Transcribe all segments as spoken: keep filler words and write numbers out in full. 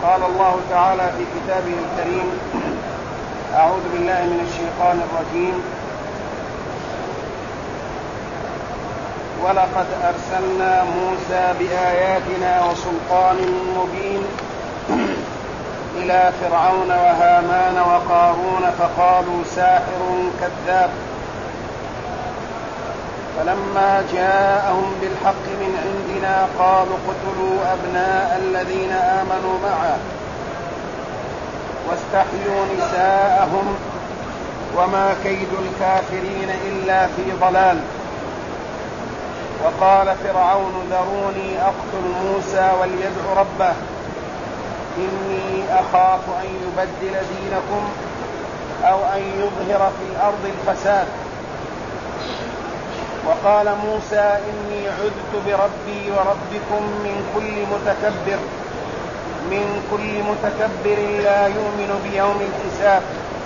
قال الله تعالى في كتابه الكريم: أعوذ بالله من الشيطان الرجيم: ولقد أرسلنا موسى بآياتنا وسلطان مبين إلى فرعون وهامان وقارون فقالوا ساحر كذاب، فلما جاءهم بالحق من عندنا قالوا اقتلوا أبناء الذين آمنوا معه واستحيوا نساءهم وما كيد الكافرين إلا في ضلال. وقال فرعون ذروني أقتل موسى وليدع ربه إني أخاف أن يبدل دينكم أو أن يظهر في الأرض الفساد. وقال موسى إني عذت بربي وربكم من كل متكبر من كل متكبر لا يؤمن بيوم الحساب.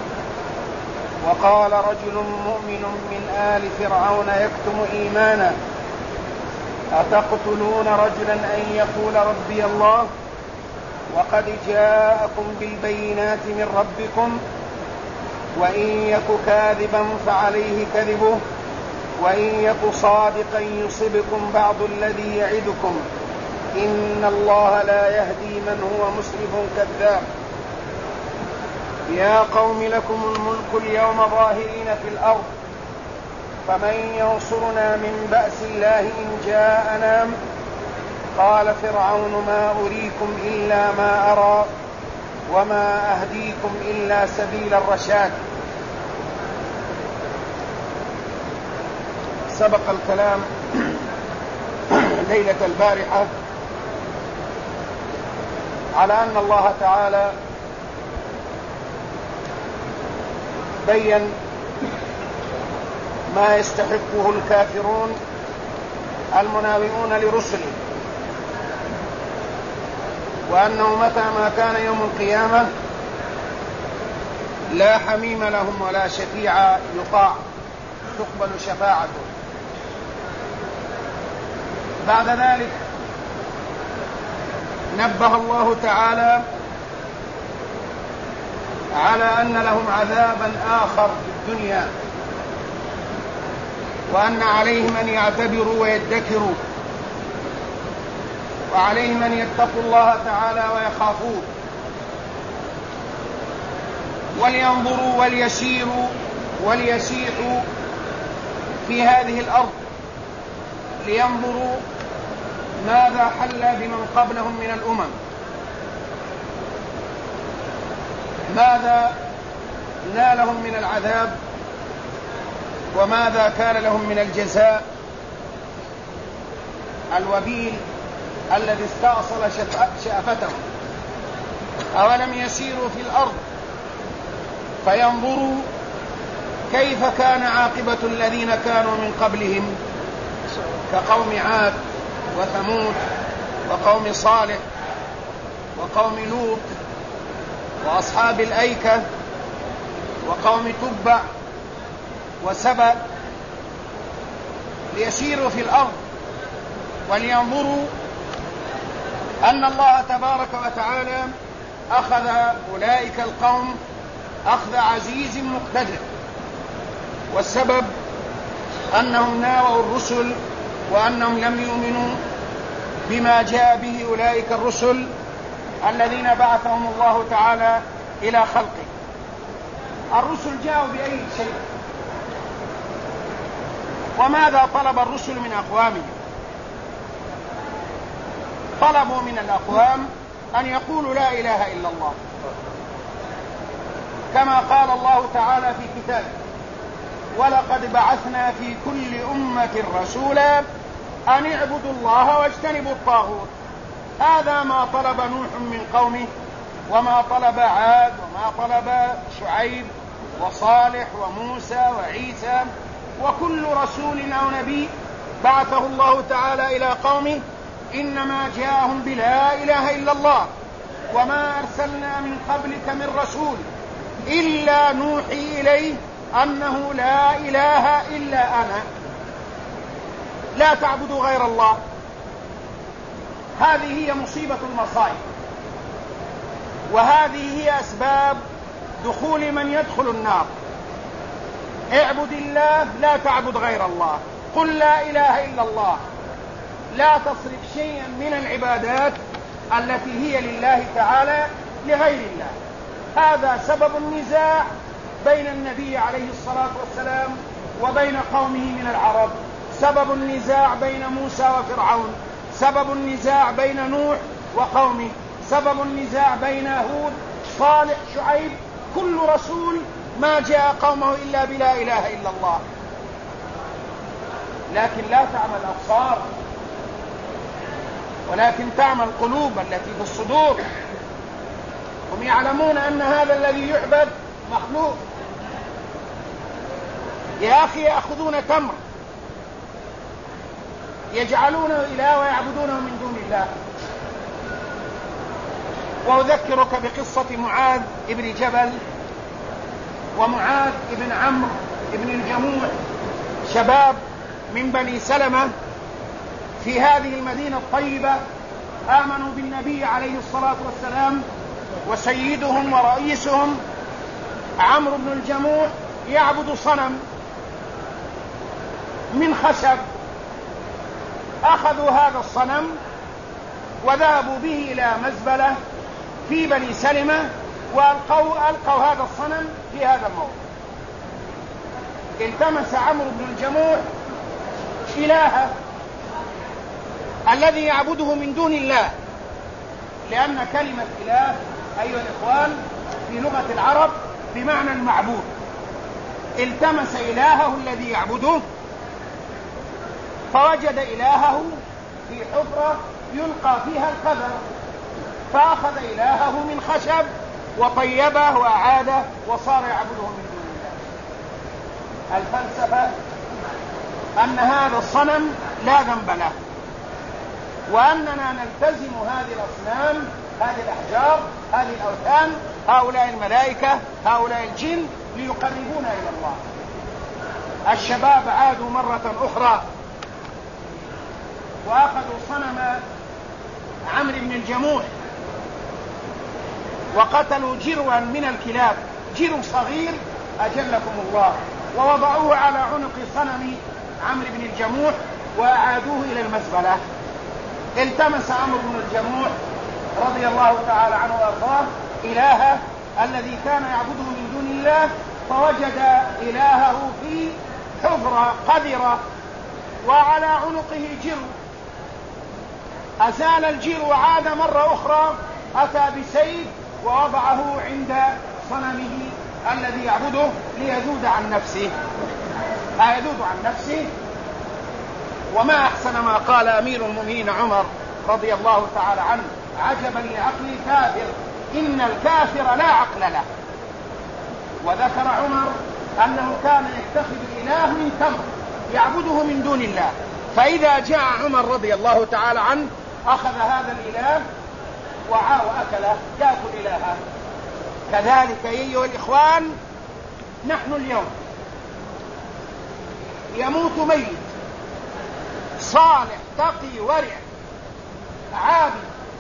وقال رجل مؤمن من آل فرعون يكتم إيمانه أتقتلون رجلا أن يقول ربي الله وقد جاءكم بالبينات من ربكم وإن يك كاذبا فعليه كذبه وإن يك صادقا يصبكم بعض الذي يعدكم إن الله لا يهدي من هو مسرف كذاب. يا قوم لكم الملك اليوم ظاهرين في الأرض فمن ينصرنا من بأس الله إن جاءنا. قال فرعون ما أريكم إلا ما أرى وما أهديكم إلا سبيل الرشاد. سبق الكلام ليلة البارحة على أن الله تعالى بين ما يستحقه الكافرون المناوئون لرسله، وأنه متى ما كان يوم القيامة لا حميم لهم ولا شفيع يطاع تقبل شفاعته. بعد ذلك نبه الله تعالى على أن لهم عذابا آخر في الدنيا، وأن عليهم أن يعتبروا ويدكروا، وعليهم أن يتقوا الله تعالى ويخافوه، ولينظروا وليسيروا وليسيحوا في هذه الأرض لينظروا ماذا حل بمن قبلهم من الأمم، ماذا نالهم من العذاب وماذا كان لهم من الجزاء الوبيل الذي استأصل شأفتهم. أولم يسيروا في الأرض فينظروا كيف كان عاقبة الذين كانوا من قبلهم كقوم عاد وثمود وقوم صالح وقوم لوط وأصحاب الأيكة وقوم تبع وسبأ، ليسيروا في الأرض ولينظروا أن الله تبارك وتعالى أخذ أولئك القوم أخذ عزيز مقتدر، والسبب أنهم ناووا الرسل وأنهم لم يؤمنوا بما جاء به أولئك الرسل الذين بعثهم الله تعالى إلى خلقه. الرسل جاءوا بأي شيء؟ وماذا طلب الرسل من أقوامهم؟ طلبوا من الأقوام أن يقولوا لا إله إلا الله، كما قال الله تعالى في كتابه: ولقد بعثنا في كل أمة رسولا أن اعبدوا الله واجتنبوا الطاغوت. هذا ما طلب نوح من قومه، وما طلب عاد، وما طلب شعيب وصالح وموسى وعيسى، وكل رسول أو نبي بعثه الله تعالى إلى قومه إنما جاءهم بلا إله إلا الله. وما أرسلنا من قبلك من رسول إلا نوحي إليه أنه لا إله إلا أنا لا تعبدوا غير الله. هذه هي مصيبة المصائب، وهذه هي أسباب دخول من يدخل النار. اعبد الله لا تعبد غير الله، قل لا إله إلا الله، لا تصرف شيئا من العبادات التي هي لله تعالى لغير الله. هذا سبب النزاع بين النبي عليه الصلاة والسلام وبين قومه من العرب، سبب النزاع بين موسى وفرعون، سبب النزاع بين نوح وقومه، سبب النزاع بين هود صالح شعيب. كل رسول ما جاء قومه إلا بلا إله إلا الله. لكن لا تعمى الأبصار ولكن تعمى القلوب التي في الصدور. هم يعلمون أن هذا الذي يعبد مخلوق. يا أخي يأخذون تمر يجعلونه إله ويعبدونه من دون الله. وأذكرك بقصة معاذ ابن جبل ومعاذ ابن عمرو ابن الجموح، شباب من بني سلمة في هذه المدينة الطيبة، آمنوا بالنبي عليه الصلاة والسلام، وسيدهم ورئيسهم عمرو بن الجموح يعبد صنم من خشب. أخذوا هذا الصنم وذهبوا به إلى مزبلة في بني سلمة وألقوا ألقوا هذا الصنم في هذا الموضع. التمس عمرو بن الجموح إلهه الذي يعبده من دون الله، لأن كلمة إله أيها الإخوان في لغة العرب بمعنى المعبود. التمس إلهه الذي يعبده فوجد إلهه في حفرة يلقى فيها القذر، فأخذ إلهه من خشب وطيبه وأعاده وصار يعبده من دون الله. الفلسفة أن هذا الصنم لا ذنب له، وأننا نلتزم هذه الأصنام، هذه الأحجار، هذه الأوثان، هؤلاء الملائكة، هؤلاء الجن ليقربونا إلى الله. الشباب عادوا مرة أخرى وأخذوا صنم عمرو بن الجموح وقتلوا جروا من الكلاب، جرو صغير أجلكم الله، ووضعوه على عنق صنم عمرو بن الجموح وأعادوه إلى المزبلة. التمس عمرو بن الجموح رضي الله تعالى عنه وأرضاه إلهه الذي كان يعبده من دون الله، فوجد إلهه في حفرة قذرة وعلى عنقه جرو. أزال الجرو وعاد مرة أخرى، أتى بسيف ووضعه عند صنمه الذي يعبده ليذود عن نفسه، يذود عن نفسه. وما أحسن ما قال أمير المؤمنين عمر رضي الله تعالى عنه: عجبا لعقل الكافر إن الكافر لا عقل له. وذكر عمر أنه كان يتخذ الإله من تمر يعبده من دون الله، فإذا جاء عمر رضي الله تعالى عنه أخذ هذا الإله وعاه وأكله، يأكل إلهه. كذلك أيها الإخوان نحن اليوم يموت ميت صالح تقي ورع عابد،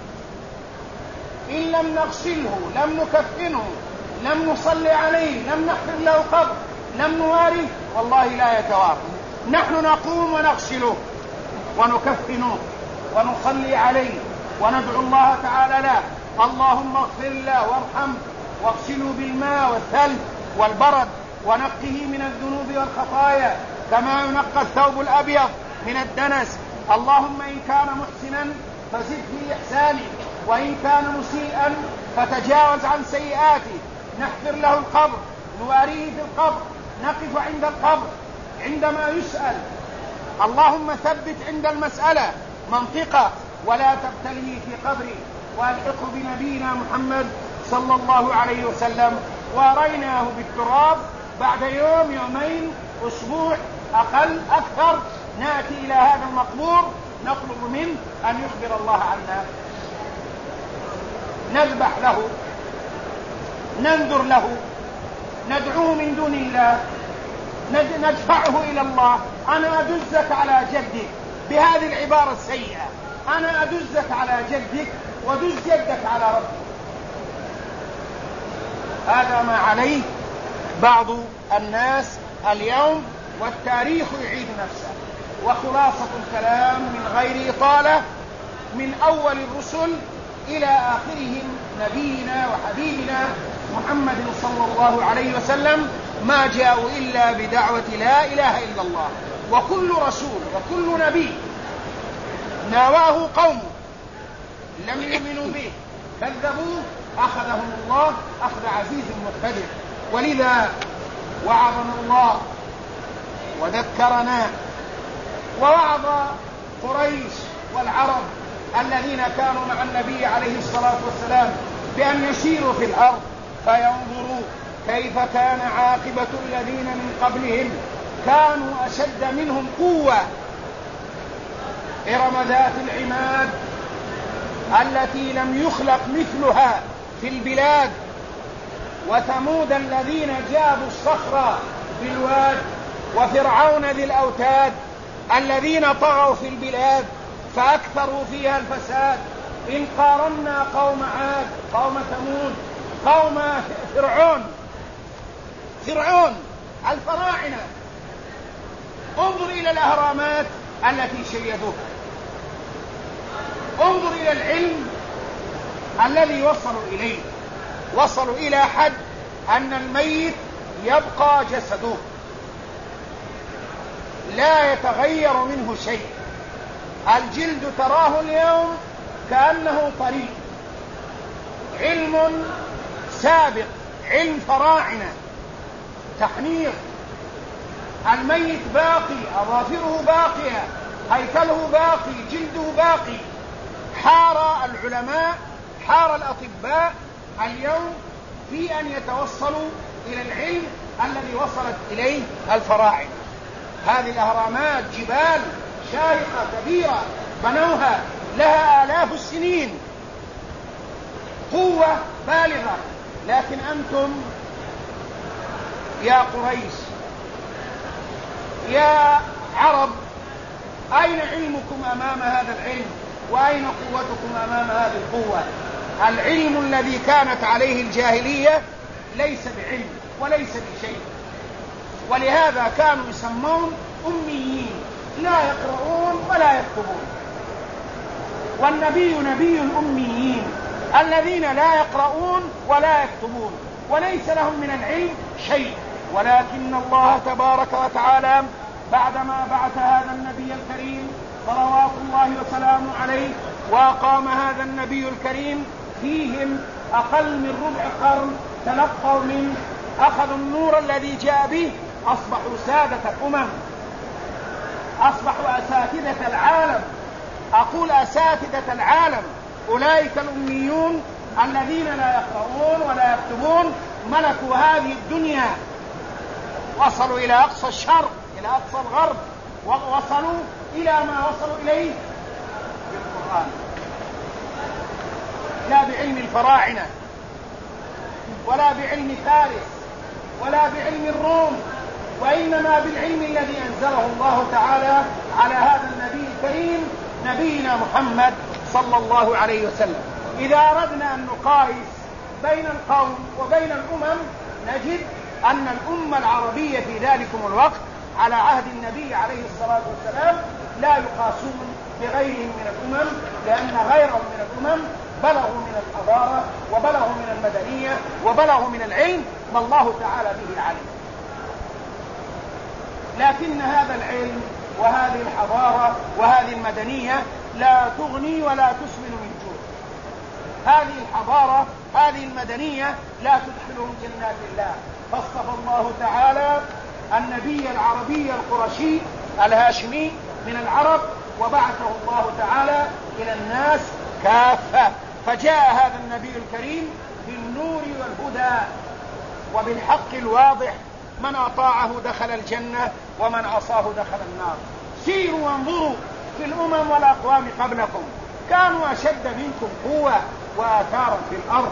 إن لم نغسله، لم نكفنه، لم نصلي عليه، لم نحفر له قبر، لم نوارث، والله لا يتوارث. نحن نقوم ونغسله ونكفنه ونصلي عليه وندعو الله تعالى له: اللهم اغفر له وارحمه واغسله بالماء والثلج والبرد ونقه من الذنوب والخطايا كما ينقى الثوب الأبيض من الدنس. اللهم إن كان محسنا فزد في إحسانه، وإن كان مسيئا فتجاوز عن سيئاته. نحفر له القبر، نواريه في القبر، نقف عند القبر عندما يسأل. اللهم ثبت عند المسألة منطقة ولا تبتليه في قبره، والحقه بنبينا محمد صلى الله عليه وسلم. واريناه بالتراب بعد يوم يومين أسبوع أقل أكثر، نأتي إلى هذا المقبور نطلب منه أن يخبر الله عنا. نذبح له، ننذر له، ندعوه من دون الله، ندفعه إلى الله. أنا أدزك على جدك بهذه العبارة السيئة، أنا أدزك على جدك ودز جدك على ربك. هذا ما عليه بعض الناس اليوم، والتاريخ يعيد نفسه. وخلاصة الكلام من غير إطالة، من أول الرسل إلى آخرهم نبينا وحبيبنا محمد صلى الله عليه وسلم ما جاءوا إلا بدعوة لا إله إلا الله. وكل رسول وكل نبي ناواه قومه لم يؤمنوا به كذبوه أخذهم الله أخذ عزيز مقتدر. ولذا وعظنا الله وذكرنا ووعظ قريش والعرب الذين كانوا مع النبي عليه الصلاة والسلام بأن يسيروا في الأرض فينظروا كيف كان عاقبة الذين من قبلهم، كانوا أشد منهم قوة، إرم ذات العماد التي لم يخلق مثلها في البلاد، وثمود الذين جابوا الصخر بالواد، وفرعون ذي الأوتاد الذين طغوا في البلاد فأكثروا فيها الفساد. إن قارنا قوم عاد قوم ثمود قوم فرعون فرعون الفراعنة، انظر إلى الأهرامات التي شيدوها، انظر إلى العلم الذي وصلوا إليه، وصلوا إلى حد أن الميت يبقى جسده لا يتغير منه شيء، الجلد تراه اليوم كأنه طري. علم سابق، علم فراعنة، تحنير، الميت باقي، أظافره باقية، هيكله باقي، جلده باقي. حار العلماء حار الأطباء اليوم في أن يتوصلوا إلى العلم الذي وصلت إليه الفراعنة. هذه الأهرامات جبال شاهقة كبيرة بنوها لها آلاف السنين، قوة بالغة، لكن أنتم يا قريش يا عرب أين علمكم أمام هذا العلم؟ وأين قوتكم أمام هذه القوة؟ العلم الذي كانت عليه الجاهلية ليس بعلم وليس بشيء، ولهذا كانوا يسمون أميين، لا يقرؤون ولا يكتبون. والنبي نبي الأميين الذين لا يقرؤون ولا يكتبون وليس لهم من العلم شيء، ولكن الله تبارك وتعالى بعدما بعث هذا النبي الكريم صلوات الله وسلامه عليه وأقام هذا النبي الكريم فيهم أقل من ربع قرن، تلقوا من أخذوا النور الذي جاء به، أصبحوا سادة الأمم، أصبحوا أساتذة العالم. أقول أساتذة العالم، أولئك الأميون الذين لا يقرؤون ولا يكتبون ملكوا هذه الدنيا، وصلوا إلى أقصى الشرق إلى أقصى الغرب، ووصلوا إلى ما وصلوا إليه بالقرآن، لا بعلم الفراعنة ولا بعلم فارس ولا بعلم الروم، وإنما بالعلم الذي أنزله الله تعالى على هذا النبي الكريم نبينا محمد صلى الله عليه وسلم. إذا أردنا أن نقايس بين القوم وبين الأمم نجد أن الأمة العربية في ذلكم الوقت على عهد النبي عليه الصلاة والسلام لا يقاسون بغيرهم من الأمم، لأن غيرهم من الأمم بلغوا من الحضارة وبلغوا من المدنية وبلغوا من العلم ما الله تعالى به علم. لكن هذا العلم وهذه الحضارة وهذه المدنية لا تغني ولا تسمن من جوع. هذه الحضارة هذه المدنية لا تدخلهم جنات الله، فاصطفى الله تعالى النبي العربي القرشي الهاشمي من العرب وبعثه الله تعالى إلى الناس كافة، فجاء هذا النبي الكريم بالنور والهدى وبالحق الواضح، من أطاعه دخل الجنة ومن عصاه دخل النار. سيروا وانظروا في الأمم والأقوام قبلكم، كانوا أشد منكم قوة وآثارا في الأرض،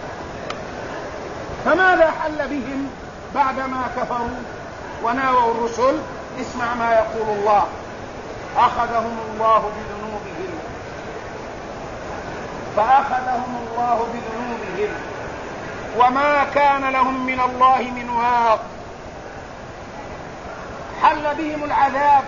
فماذا حل بهم بعدما كفروا وناووا الرسل؟ اسمع ما يقول الله: أخذهم الله بذنوبهم فأخذهم الله بذنوبهم وما كان لهم من الله من واق. حل بهم العذاب،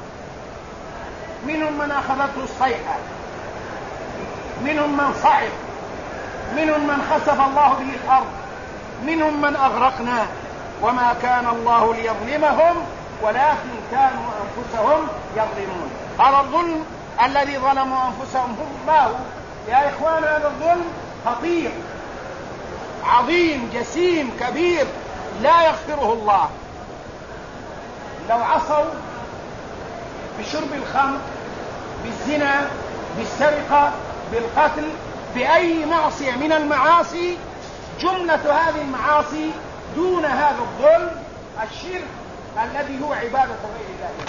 منهم من أخذته الصيحة، منهم من صعد، منهم من خسف الله به الأرض، منهم من أغرقنا، وما كان الله ليظلمهم ولكن كانوا أنفسهم يظلمون. هذا الظلم الذي ظلموا أنفسهم هم ما هو يا إخوان؟ هذا الظلم خطير عظيم جسيم كبير لا يغفره الله. لو عصوا بشرب الخمر، بالزنا، بالسرقة، بالقتل، بأي معصية من المعاصي، جملة هذه المعاصي دون هذا الظلم الشرك الذي هو عبادة غير الله.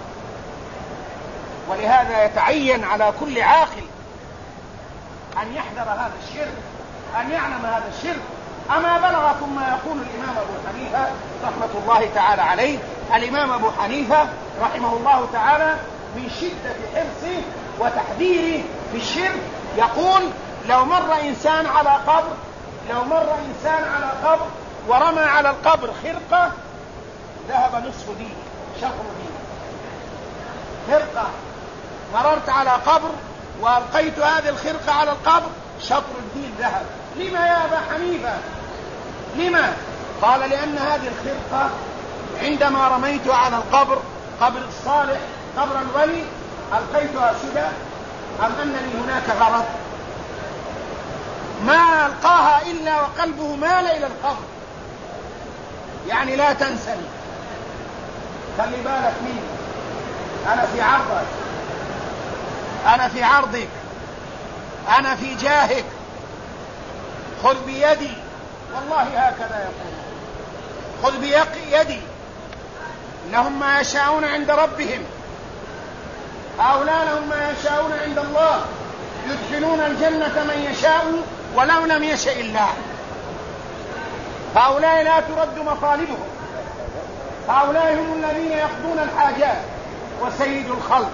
ولهذا يتعين على كل عاقل أن يحذر هذا الشرك، أن يعلم هذا الشرك. أما بلغكم ما يقول الإمام أبو حنيفة رحمة الله تعالى عليه. الإمام أبو حنيفة رحمه الله تعالى من شدة حرصه وتحذيره في الشرك يقول: لو مر إنسان على قبر لو مر إنسان على قبر ورمى على القبر خرقة ذهب نصف دينه، شطر دينه. خرقة، مررت على قبر وألقيت هذه الخرقة على القبر، شطر الدين ذهب. لما يا أبا حنيفة؟ لما؟ قال: لأن هذه الخرقة عندما رميتها على القبر، قبر الصالح، قبر الولي، ألقيتها سدى أم أنني هناك غرض؟ ما ألقاها إلا وقلبه مال إلى القبر، يعني لا تنسني، خلي بالك مني، أنا في عرضك، أنا في عرضك، أنا في جاهك، خذ بيدي. والله هكذا يقول: خذ بيدي، لهم ما يشاءون عند ربهم، هؤلاء لهم ما يشاءون عند الله، يدخلون الجنة من يشاء ولو لم يشاء الله. هؤلاء لا ترد مطالبهم، هؤلاء هم الذين يقضون الحاجات. وسيد الخلق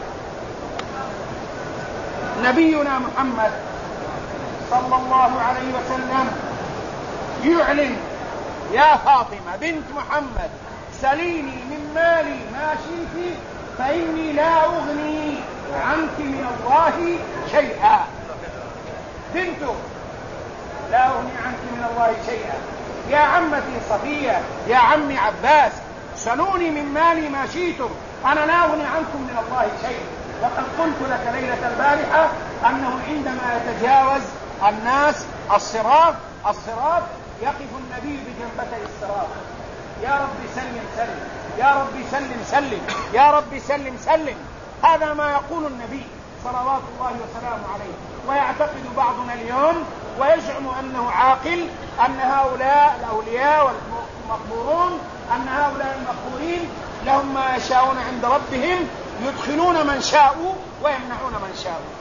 نبينا محمد صلى الله عليه وسلم يعلن: يا فاطمة بنت محمد سليني من مالي ما شئت فإني لا أغني عنك من الله شيئا. بنته لا أغني عنك من الله شيئا. يا عمتي صفية، يا عمي عباس، سلوني من مالي ما شئتم، أنا لا أغني عنكم من الله شيئا. وقد قلت لك ليلة البارحة أنه عندما يتجاوز الناس الصراط الصراط يقف النبي بجنبتي الصراط: يا رب سلم سلم، يا رب سلم سلم، يا رب سلم سلم. هذا ما يقول النبي صلوات الله وسلامه عليه. ويعتقد بعضنا اليوم ويزعم أنه عاقل أن هؤلاء الأولياء والمقبورون، أن هؤلاء المقبورين لهم ما يشاءون عند ربهم، يدخلون من شاءوا ويمنعون من شاءوا.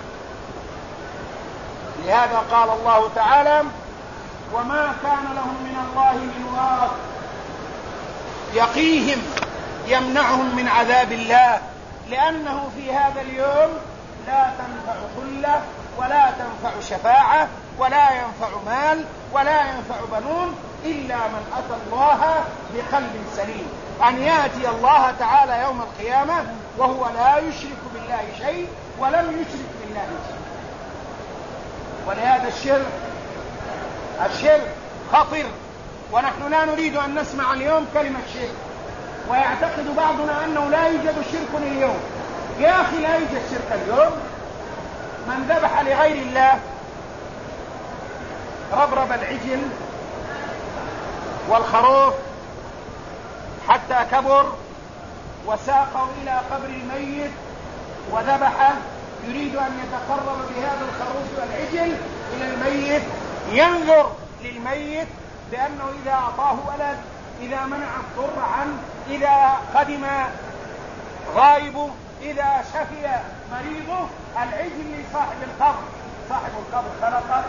لهذا قال الله تعالى: وما كان لهم من الله من واق. يقيهم، يمنعهم من عذاب الله، لأنه في هذا اليوم لا تنفع خلة ولا تنفع شفاعة ولا ينفع مال ولا ينفع بنون إلا من أتى الله بقلب سليم. أن يأتي الله تعالى يوم القيامة وهو لا يشرك بالله شيء ولم يشرك بالله شيء. ولهذا الشرك الشرك خطر، ونحن لا نريد أن نسمع اليوم كلمة شرك. ويعتقد بعضنا أنه لا يوجد شرك اليوم. يا أخي لا يوجد شرك اليوم. من ذبح لغير الله، ربرب العجل والخروف حتى كبر وساقه إلى قبر الميت وذبحه، يريد أن يتقرب بهذا الخروف والعجل إلى الميت، ينذر للميت بأنه إذا أعطاه ولد، إذا منع الضر عنه، إذا قدم غائبه، إذا شفي مريضه، العجل لصاحب القبر. صاحب القبر خلقه؟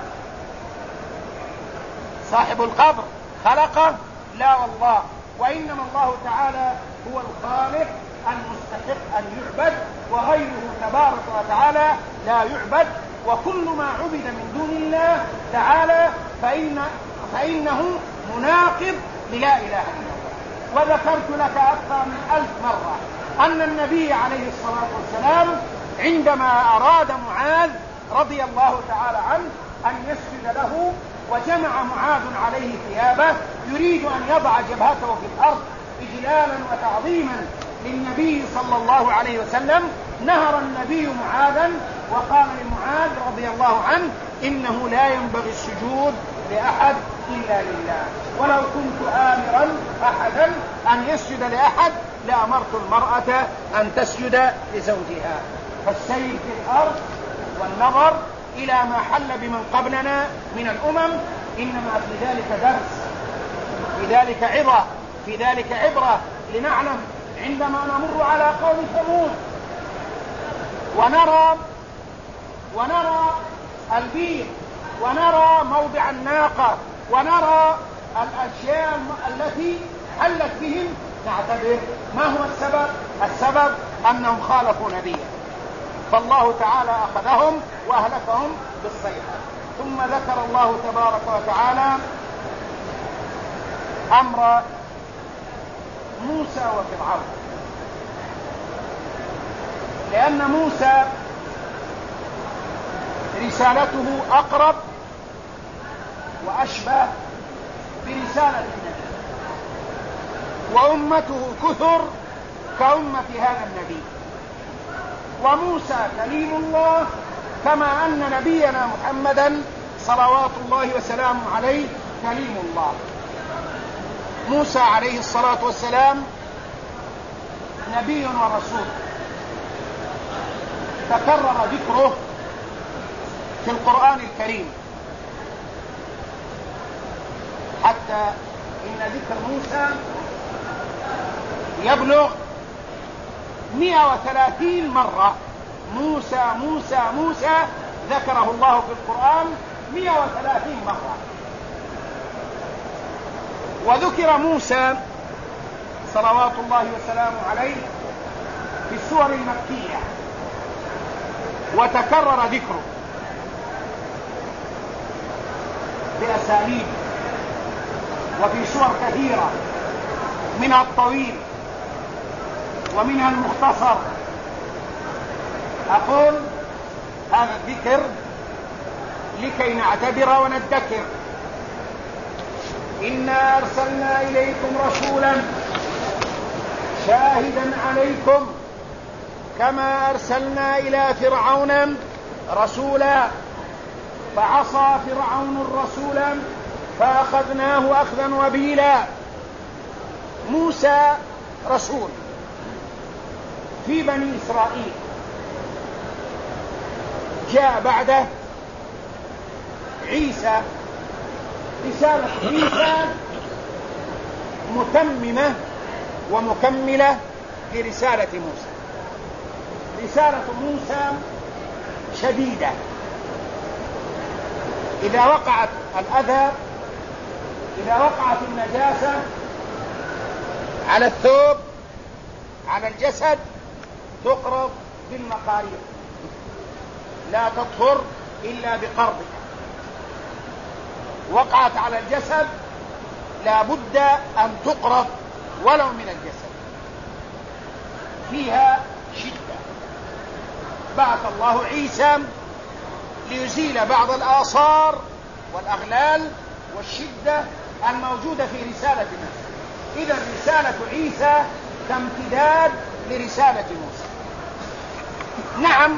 صاحب القبر خلقه؟ لا والله. وإنما الله تعالى هو الخالق المستحق أن يعبد، وغيره تبارك وتعالى لا يعبد. وكل ما عبد من دون الله تعالى فإن فإنه مناقض للا إله إلا الله. وذكرت لك أكثر من ألف مرة أن النبي عليه الصلاة والسلام عندما أراد معاذ رضي الله تعالى عنه أن يسجد له وجمع معاذ عليه ثيابه يريد أن يضع جبهته في الأرض إجلالا وتعظيما للنبي صلى الله عليه وسلم، نهر النبي معاذا وقال لمعاذ رضي الله عنه إنه لا ينبغي السجود لأحد إلا لله، ولو كنت آمرا أحدا أن يسجد لأحد لأمرت المرأة أن تسجد لزوجها. فالسير في الأرض والنظر إلى ما حل بمن قبلنا من الأمم إنما في ذلك درس، في ذلك عظة، في ذلك عبرة لنعلم عندما نمر على قوم ثمود ونرى ونرى البير ونرى موضع الناقة ونرى الأشياء التي حلت بهم، نعتبر ما هو السبب؟ السبب أنهم خالفوا نبيه، فالله تعالى أخذهم وأهلكهم بالصيحة. ثم ذكر الله تبارك وتعالى أمر موسى وفرعون، لأن موسى رسالته أقرب وأشبه برسالة النبي، وأمته كثر كأمة هذا النبي، وموسى كليم الله كما أن نبينا محمدا صلوات الله وسلامه عليه كليم الله. موسى عليه الصلاة والسلام نبي ورسول تكرر ذكره في القرآن الكريم، حتى إن ذكر موسى يبلغ مئة وثلاثين مرة. موسى موسى موسى ذكره الله في القرآن مئة وثلاثين مرة. وذكر موسى صلوات الله وسلامه عليه في السور المكية وتكرر ذكره بأساليب وفي سور كثيرة، منها الطويل ومنها المختصر. أقول هذا الذكر لكي نعتبر وندكر. إنا أرسلنا إليكم رسولا شاهدا عليكم كما أرسلنا إلى فرعون رسولا فعصى فرعون الرسول فأخذناه أخذا وبيلا. موسى رسول في بني إسرائيل، جاء بعده عيسى، رسالة عيسى متممة ومكملة لرسالة موسى. رسالة موسى شديدة، إذا وقعت الأذى، إذا وقعت النجاسة على الثوب على الجسد تقرض بالمقارير، لا تطهر إلا بقرضها. وقعت على الجسد لا بد أن تقرض ولو من الجسد، فيها شدة. بعث الله عيسى ليزيل بعض الآثار والأغلال والشدة الموجودة في رسالة موسى. إذا رسالة عيسى كامتداد لرسالة موسى. نعم،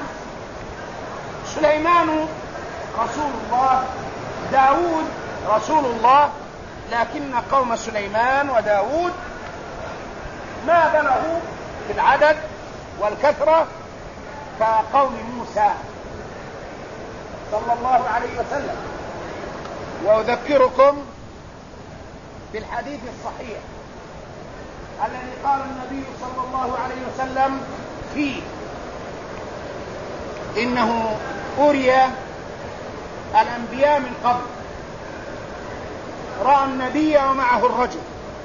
سليمان رسول الله، داود رسول الله، لكن قوم سليمان وداود ما بلغوا في العدد والكثرة كقوم موسى صلى الله عليه وسلم. وأذكركم بالحديث الصحيح الذي قال النبي صلى الله عليه وسلم فيه إنه أري الأنبياء من قبل، رأى النبي ومعه الرجل،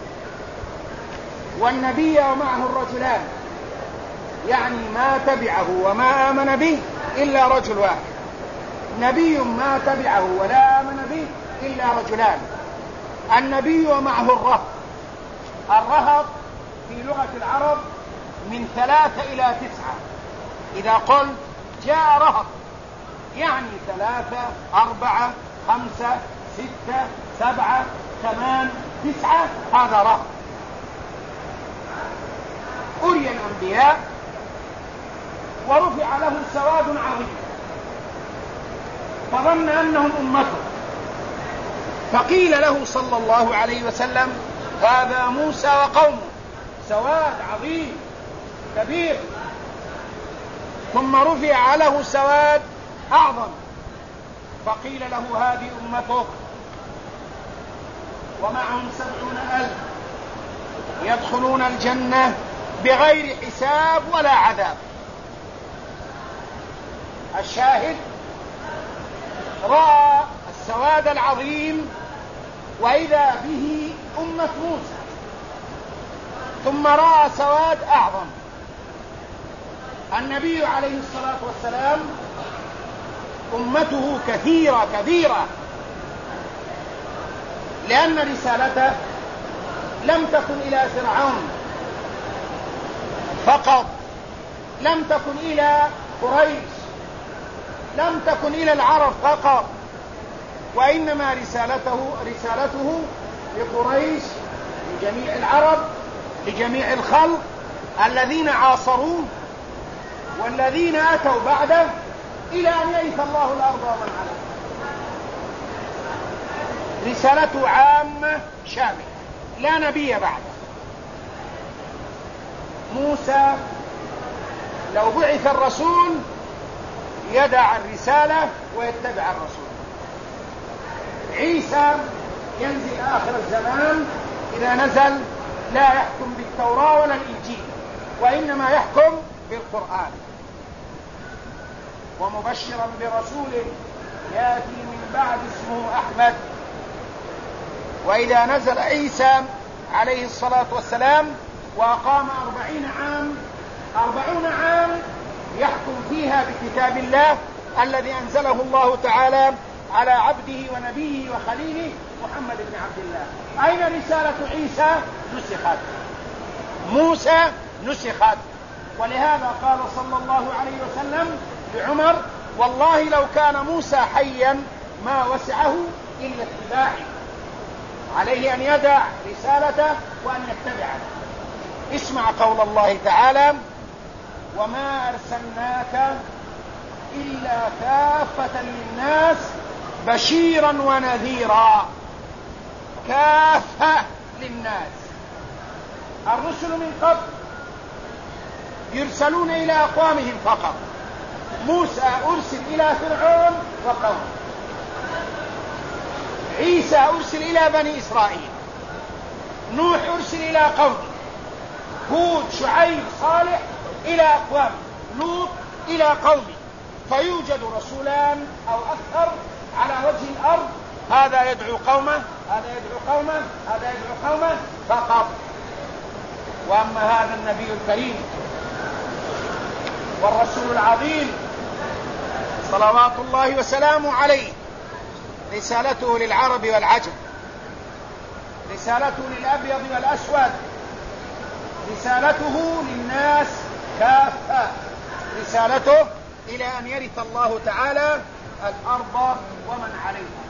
والنبي ومعه الرجلان، يعني ما تبعه وما آمن به إلا رجل واحد، نبي ما تبعه ولا آمن به إلا رجلان، النبي ومعه الرهط. الرهط في لغة العرب من ثلاثة إلى تسعة. إذا قلت جاء رهط يعني ثلاثة أربعة خمسة ستة سبعة ثمان تسعة، هذا رهط. أري الأنبياء ورفع له سواد عظيم فظن أنهم أمته، فقيل له صلى الله عليه وسلم هذا موسى وقومه، سواد عظيم كبير. ثم رفع له سواد أعظم فقيل له هذه أمتك ومعهم سبعون ألف يدخلون الجنة بغير حساب ولا عذاب. الشاهد رأى السواد العظيم وإذا به أمة موسى، ثم رأى سواد أعظم. النبي عليه الصلاة والسلام أمته كثيرة كثيرة، لأن رسالته لم تكن إلى فرعون فقط، لم تكن إلى قريش، لم تكن إلى العرب فقط، وإنما رسالته رسالته لقريش، لجميع العرب، لجميع الخلق الذين عاصروه والذين أتوا بعده إلى أن يرث الله الأرض ومن عليها. رسالته عامة شاملة، لا نبي بعده. موسى لو بعث الرسول يدع الرسالة ويتبع الرسول. عيسى ينزل آخر الزمان، إذا نزل لا يحكم بالتوراة ولا الإنجيل، وإنما يحكم بالقرآن. ومبشرا برسول يأتي من بعد اسمه أحمد. وإذا نزل عيسى عليه الصلاة والسلام وأقام أربعين عام أربعون عام يحكم فيها بكتاب الله الذي أنزله الله تعالى على عبده ونبيه وخليله محمد بن عبد الله. أين رسالة عيسى؟ نسخت. موسى نسخت. ولهذا قال صلى الله عليه وسلم لعمر والله لو كان موسى حيا ما وسعه إلا اتباعي، عليه أن يدع رسالته وأن يتبعه. اسمع قول الله تعالى وما أرسلناك إلا كافة للناس بشيرا ونذيرا. كافة للناس. الرسل من قبل يرسلون إلى أقوامهم فقط. موسى أرسل إلى فرعون وقومه، عيسى أرسل إلى بني إسرائيل، نوح أرسل إلى قومه، هود شعيب صالح إلى أقوامه، لوط إلى قومه. فيوجد رسولان أو أكثر على وجه الأرض، هذا يدعو قومه، هذا يدعو قومه، هذا يدعو قومه فقط. وأما هذا النبي الكريم والرسول العظيم صلوات الله وسلامه عليه، رسالته للعرب والعجم، رسالته للأبيض والأسود، رسالته للناس كافة، رسالته إلى أن يرث الله تعالى الأرض ومن عليها.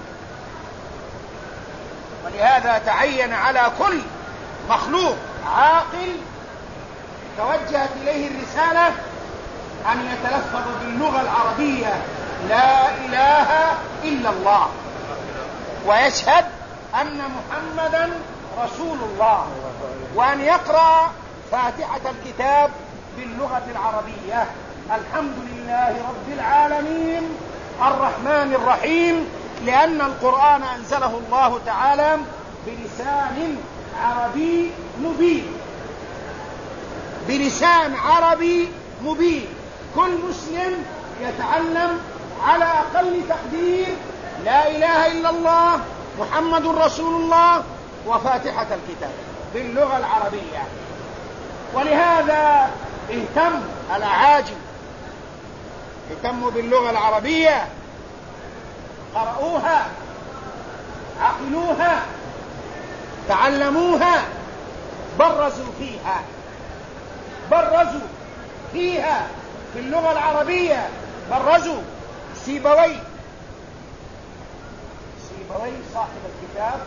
ولهذا تعين على كل مخلوق عاقل توجهت إليه الرسالة أن يتلفظ باللغة العربية لا إله إلا الله، ويشهد أن محمدا رسول الله، وأن يقرأ فاتحة الكتاب باللغة العربية. الحمد لله رب العالمين الرحمن الرحيم، لأن القرآن أنزله الله تعالى بلسان عربي مبين، بلسان عربي مبين. كل مسلم يتعلم على أقل تقدير لا إله إلا الله محمد رسول الله وفاتحة الكتاب باللغة العربية. ولهذا اهتم الأعاجم، اهتموا باللغة العربية، قرأوها، عقلوها، تعلموها برزوا فيها برزوا فيها في اللغة العربية برزوا. سيبويه سيبويه صاحب الكتاب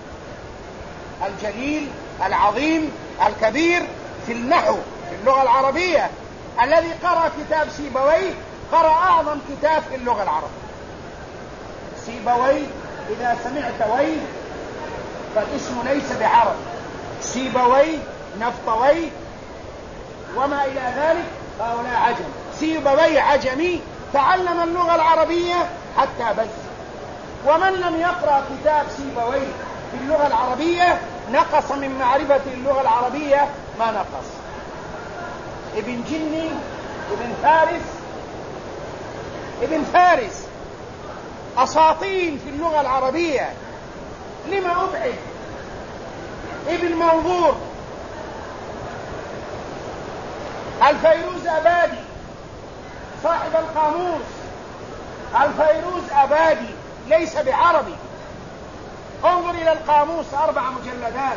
الجليل العظيم الكبير في النحو في اللغة العربية، الذي قرأ كتاب سيبويه قرأ أعظم كتاب في اللغة العربية. سيبويه إذا سمعت ويه فالاسم ليس بعربي، سيبويه نفطويه وما إلى ذلك هؤلاء عجم. سيبويه عجمي تعلم اللغة العربية حتى بز، ومن لم يقرأ كتاب سيبويه في اللغة العربية نقص من معرفة اللغة العربية ما نقص. ابن جني ابن فارس ابن فارس أساطين في اللغة العربية، لما أبعد؟ ابن منظور، الفيروز أبادي صاحب القاموس، الفيروز أبادي ليس بعربي. انظر إلى القاموس أربع مجلدات.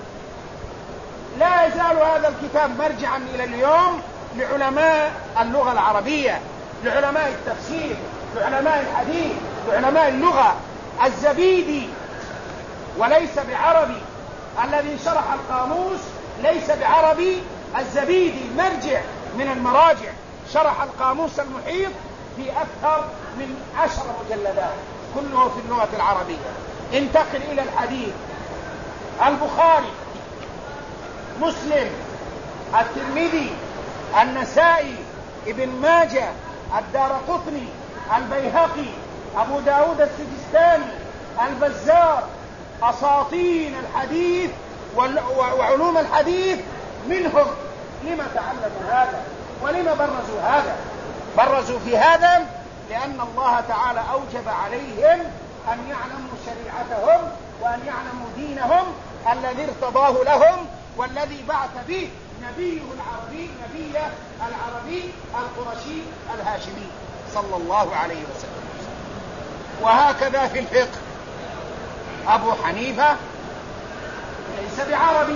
لا يزال هذا الكتاب مرجعا إلى اليوم لعلماء اللغة العربية، لعلماء التفسير، لعلماء الحديث، لعلماء اللغة. الزبيدي وليس بعربي، الذي شرح القاموس ليس بعربي. الزبيدي مرجع من المراجع، شرح القاموس المحيط في أكثر من عشر مجلدات كله في اللغة العربية. انتقل إلى الحديث. البخاري، مسلم، الترمذي، النسائي، ابن ماجه، الدارقطني، البيهقي، أبو داود السجستاني، البزار، أساطين الحديث وعلوم الحديث منهم. لما تعلموا هذا ولما برزوا هذا؟ برزوا في هذا لأن الله تعالى أوجب عليهم أن يعلموا شريعتهم وأن يعلموا دينهم الذي ارتضاه لهم والذي بعث به نبيه العربي نبيه العربي القرشي الهاشمي صلى الله عليه وسلم. وهكذا في الفقه. أبو حنيفة ليس بعربي،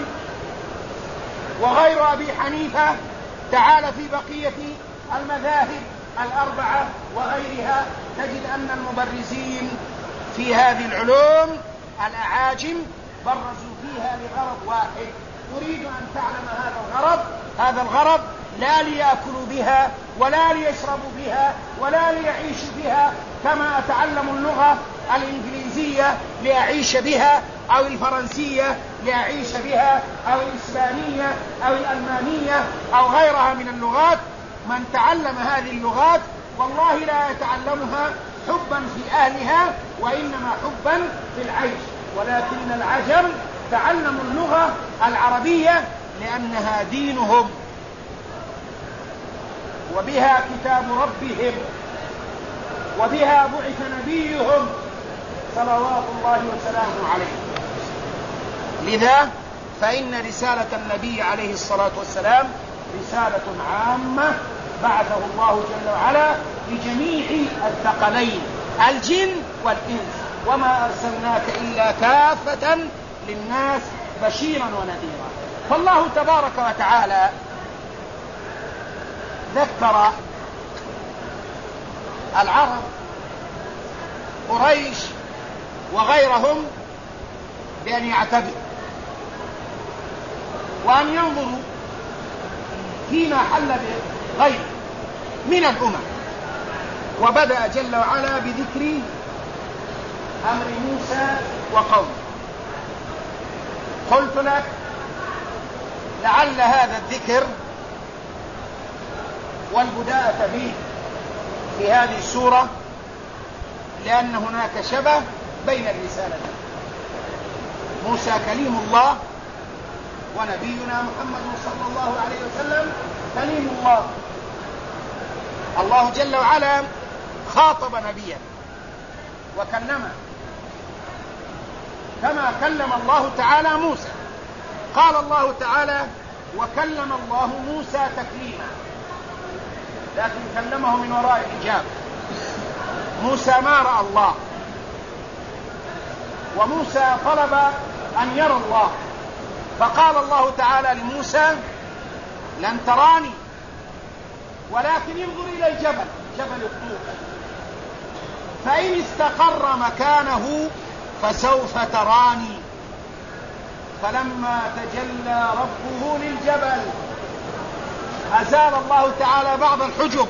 وغير أبي حنيفة تعال في بقية المذاهب الأربعة وغيرها تجد أن المبرزين في هذه العلوم الأعاجم برزوا فيها لغرض واحد. تريد أن تعلم هذا الغرض هذا الغرض لا ليأكلوا بها ولا ليشربوا بها ولا ليعيشوا بها كما أتعلم اللغة الإنجليزية لأعيش بها أو الفرنسية لأعيش بها أو الإسبانية أو الألمانية أو غيرها من اللغات. من تعلم هذه اللغات والله لا يتعلمها حبا في أهلها وإنما حبا في العيش. ولكن العجم تعلموا اللغة العربية لأنها دينهم وبها كتاب ربهم وبها بعث نبيهم صلوات الله وسلامه عليه. لذا فإن رسالة النبي عليه الصلاة والسلام رسالة عامة بعثه الله جل وعلا لجميع الثقلين الجن والإنس، وما أرسلناك إلا كافة للناس بشيرا ونذيرا. فالله تبارك وتعالى ذكر العرب قريش وغيرهم بأن يعتبروا وأن ينظروا فيما حل بغيره من الأمم. وبدأ جل وعلا بذكر أمر موسى وقومه. قلت لك لعل هذا الذكر والبداءة به في هذه السورة لأن هناك شبه بين الرسالتين. موسى كليم الله ونبينا محمد صلى الله عليه وسلم كليم الله. الله جل وعلا خاطب نبيا وكلمه كما كلم الله تعالى موسى. قال الله تعالى وكلم الله موسى تكليما، لكن كلمه من وراء الحجاب. موسى ما رأى الله، وموسى طلب أن يرى الله، فقال الله تعالى لموسى لن تراني ولكن انظر إلى الجبل، جبل الطور، فإن استقر مكانه فسوف تراني. فلما تجلى ربه للجبل أزال الله تعالى بعض الحجب،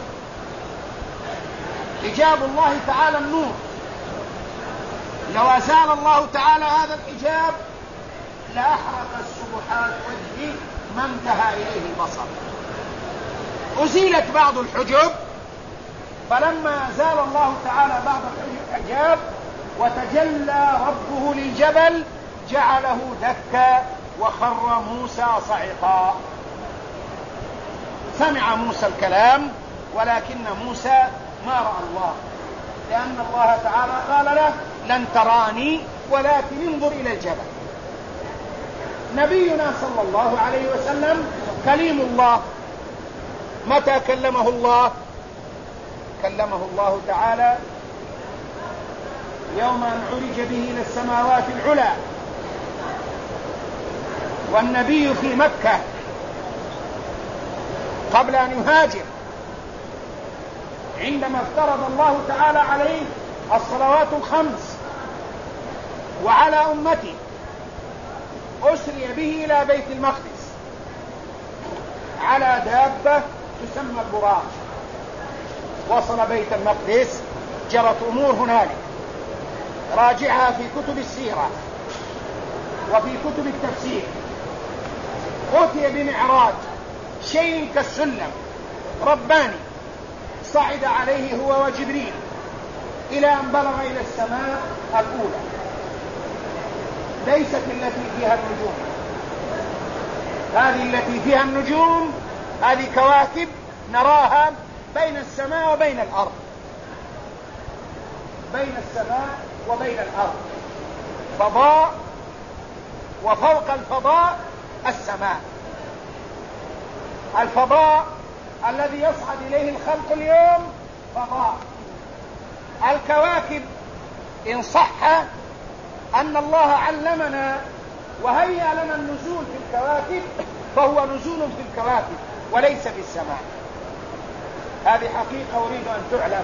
حجاب الله تعالى النور، لو أزال الله تعالى هذا الحجاب لأحرق السبحات وجهه ما انتهى إليه البصر. أزيلت بعض الحجب، فلما أزال الله تعالى بعض الحجاب وتجلى ربه للجبل جعله دكا وخر موسى صعقا. سمع موسى الكلام ولكن موسى ما رأى الله، لأن الله تعالى قال له لن تراني ولكن انظر إلى الجبل. نبينا صلى الله عليه وسلم كليم الله، متى كلمه الله؟ كلمه الله تعالى يوم أن عرج به إلى السماوات العلى، والنبي في مكة قبل أن يهاجر، عندما افترض الله تعالى عليه الصلوات الخمس وعلى أمته، أسري به إلى بيت المقدس على دابة تسمى البراق. وصل بيت المقدس، جرت أمور هنالك، راجعها في كتب السيرة وفي كتب التفسير. أتي بمعراج، شيء كالسلم رباني، صعد عليه هو وجبريل إلى أن بلغ إلى السماء الأولى، ليست التي فيها النجوم، هذه التي فيها النجوم هذه كواكب نراها بين السماء وبين الأرض، بين السماء وبين الأرض، فضاء، وفوق الفضاء السماء. الفضاء الذي يصعد إليه الخلق اليوم فضاء. الكواكب إن صح أن الله علمنا وهيأ لنا النزول في الكواكب، فهو نزول في الكواكب وليس في السماء. هذه حقيقة أريد أن تعلم.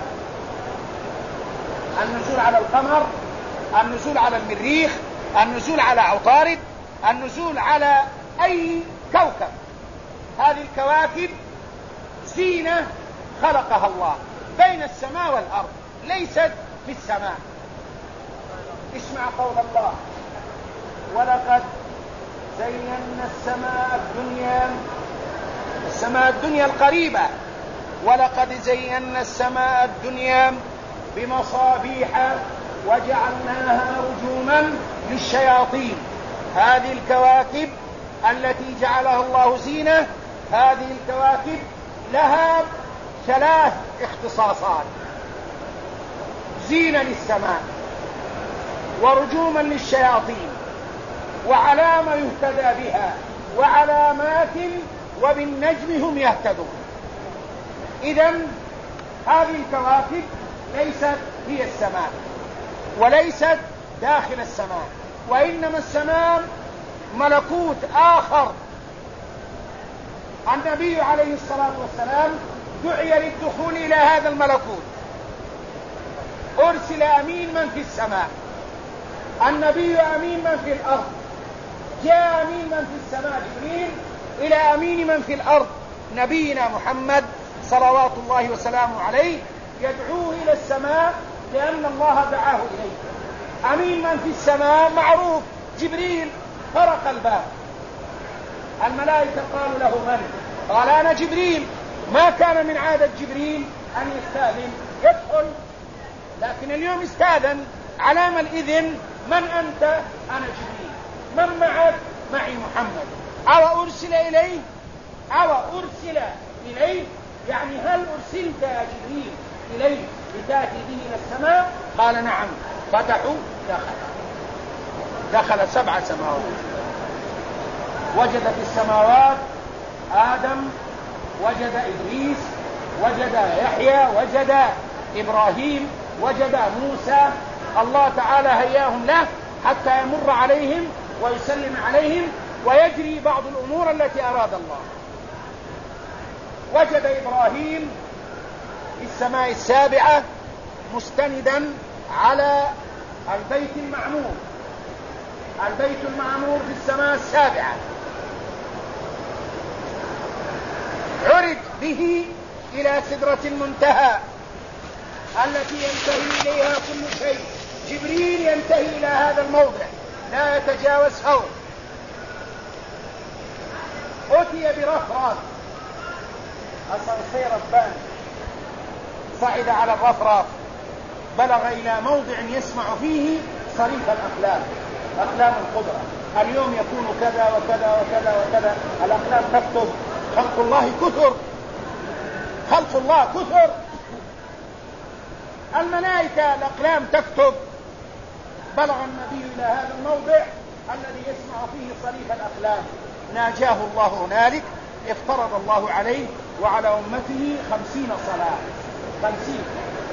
النزول على القمر، النزول على المريخ، النزول على عطارد، النزول على أي كوكب، هذه الكواكب زينة خلقها الله بين السماء والأرض، ليست في السماء. اسمع قول الله: ولقد زينا السماء الدنيا، السماء الدنيا القريبة، ولقد زينا السماء الدنيا بمصابيح وجعلناها رجوما للشياطين. هذه الكواكب التي جعلها الله زينة، هذه الكواكب لها ثلاث اختصاصات: زينة للسماء، ورجوما للشياطين، وعلامة يهتدى بها، وعلامات وبالنجم هم يهتدون. إذن هذه الكواكب ليست هي السماء وليست داخل السماء، وإنما السماء ملكوت آخر. النبي عليه الصلاة والسلام دعي للدخول إلى هذا الملكوت، أرسل أمين من في السماء، النبي أمين من في الأرض، جاء أمين من في السماء جبريل إلى أمين من في الأرض نبينا محمد صلوات الله وسلامه عليه، يدعوه إلى السماء لأن الله دعاه إليه. أمين من في السماء معروف، جبريل، طرق الباب، الملائكة قالوا له من؟ قال أنا جبريل. ما كان من عادة جبريل أن يستأذن، يدخل، لكن اليوم استأذن. علامة الإذن: من أنت؟ أنا جبريل. من معك؟ معي محمد. أو أرسل إليه؟ أو أرسل إليه يعني هل أرسلت يا جبريل إليه لتأتي به إلى السماء؟ قال نعم. فتحوا، دخل دخل سبع سماوات، وجد في السماوات آدم، وجد إدريس، وجد يحيى، وجد إبراهيم، وجد موسى. الله تعالى هياهم له حتى يمر عليهم ويسلم عليهم ويجري بعض الأمور التي أراد الله. وجد إبراهيم في السماء السابعة مستندا على البيت المعمور، البيت المعمور في السماء السابعة، عرج به إلى سدرة المنتهى التي ينتهي إليها كل شيء. جبريل ينتهي إلى هذا الموضع لا يتجاوز فوق. أتي برفرف، أسانسير ربان، صعد على الرفرف، بلغ إلى موضع يسمع فيه صريف الأقلام، أقلام القدرة. اليوم يكون كذا وكذا وكذا وكذا، الأقلام تكتب. خلق الله كثر، خلق الله كثر. الملائكة الأقلام تكتب. بلغ النبي إلى هذا الموضع الذي يسمع فيه صريف الأقلام، ناجاه الله هنالك. افترض الله عليه وعلى أمته خمسين صلاة، خمسين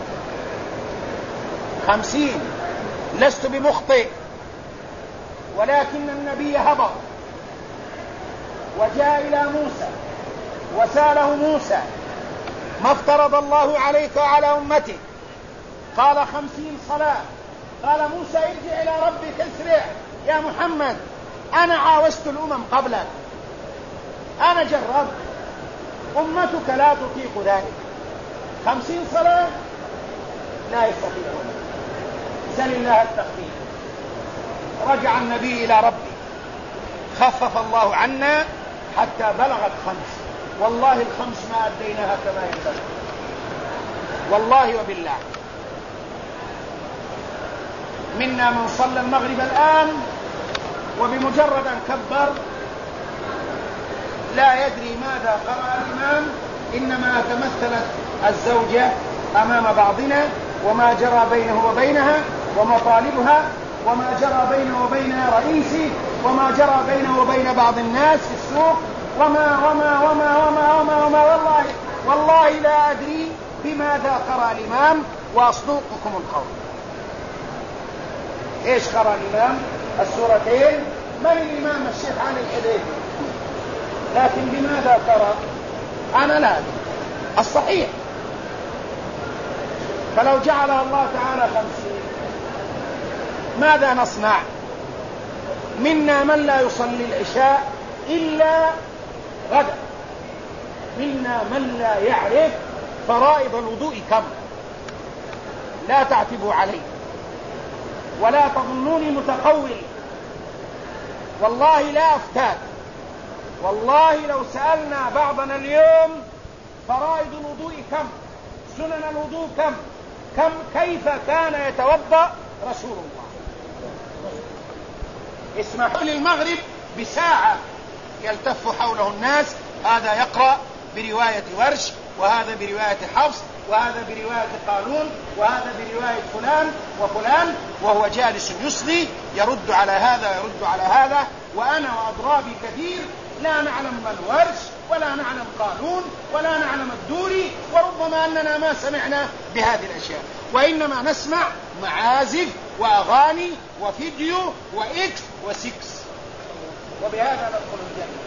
خمسين. لست بمخطئ، ولكن النبي هبط وجاء إلى موسى وسأله موسى: ما افترض الله عليك وعلى أمتك؟ قال: خمسين صلاة. قال موسى: ارجع إلى ربك اسرع يا محمد، أنا عاوزت الأمم قبلك، أنا جربت، أمتك لا تطيق ذلك. خمسين صلاة لا يستطيعون. سل الله التخفيف. رجع النبي إلى ربه، خفف الله عنا حتى بلغت خمس. والله الخمس ما أديناها كما ينبغي، والله وبالله. منا من صلى المغرب الآن وبمجرد أن كبر لا يدري ماذا قرأ الإمام، إنما تمثلت الزوجة أمام بعضنا وما جرى بينه وبينها ومطالبها، وما جرى بينه وبين رئيسه، وما جرى بينه وبين بعض الناس في السوق، وما وما وما وما وما, وما والله والله لا أدري بماذا قرأ الإمام، وأصدقكم القول. إيش قرأ الإمام؟ السورتين. من الإمام؟ الشيخ علي الحديثي. لكن بماذا قرأ؟ أنا لا أدري. الصحيح فلو جعلها الله تعالى خمسين ماذا نصنع؟ منا من لا يصلي العشاء إلا غدا، منا من لا يعرف فرائض الوضوء كم. لا تعتبوا علي ولا تظنوني متقول، والله لا أفتاك. والله لو سألنا بعضنا اليوم فرائض الوضوء كم، سنن الوضوء كم، كم كيف كان يتوضأ رسول الله. اسمحوا للمغرب بساعة يلتف حوله الناس، هذا يقرأ برواية ورش، وهذا برواية حفص، وهذا برواية قالون، وهذا برواية فلان وفلان، وهو جالس يصلي يرد على هذا يرد على هذا. وأنا وأضرابي كثير لا نعلم من ورش ولا نعلم قالون ولا نعلم الدوري، وربما أننا ما سمعنا بهذه الأشياء، وإنما نسمع معازف وأغاني وفيديو وإكس وسكس. وبهذا ندخل الجنة،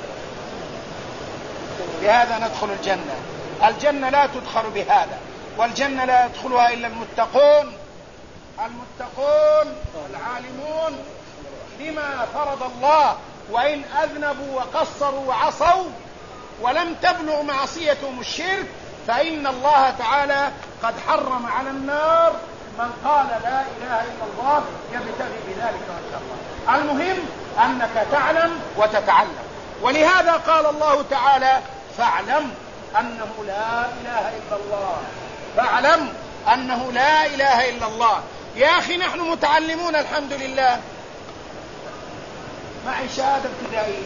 بهذا ندخل الجنة. الجنة لا تدخل بهذا، والجنة لا يدخلها إلا المتقون، المتقون العالمون بما فرض الله، وإن أذنبوا وقصروا وعصوا ولم تبلغ معصيتهم الشرك، فإن الله تعالى قد حرم على النار من قال لا إله إلا الله يبتغي بذلك وجه الله. المهم أنك تعلم وتتعلم. ولهذا قال الله تعالى: فاعلم أنه لا إله إلا الله، فاعلم أنه لا إله إلا الله. يا أخي نحن متعلمون الحمد لله، معي شهادة ابتدائية،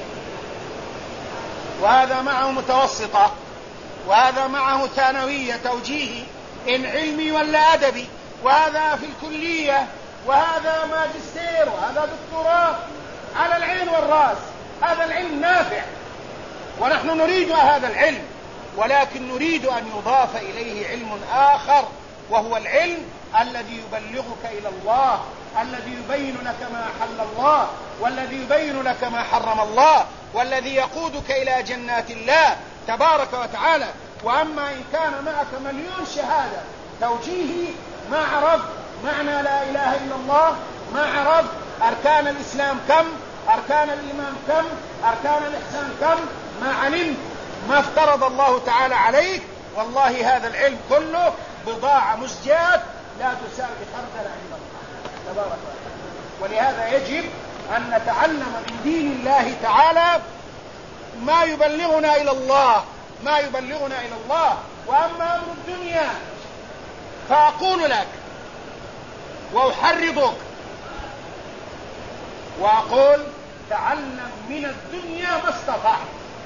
وهذا معه متوسطة، وهذا معه ثانوية توجيهي إن علمي ولا أدبي، وهذا في الكلية، وهذا ماجستير، وهذا دكتوراه، على العين والرأس. هذا العلم نافع ونحن نريد هذا العلم، ولكن نريد أن يضاف إليه علم آخر، وهو العلم الذي يبلغك إلى الله، الذي يبين لك ما أحل الله، والذي يبين لك ما حرم الله، والذي يقودك إلى جنات الله تبارك وتعالى. وأما إن كان معك مليون شهادة توجيهي ما عرف معنى لا إله إلا الله، ما عرف أركان الإسلام كم، أركان الإيمان كم، أركان الإحسان كم، ما علمت ما افترض الله تعالى عليك، والله هذا العلم كله بضاعة مزجاة لا تساوي خردل عند الله تبارك وتعالى. ولهذا يجب أن نتعلم من دين الله تعالى ما يبلغنا إلى الله، ما يبلغنا إلى الله. وأما أمر الدنيا فأقول لك وأحرضك وأقول تعلم من الدنيا ما استطعت.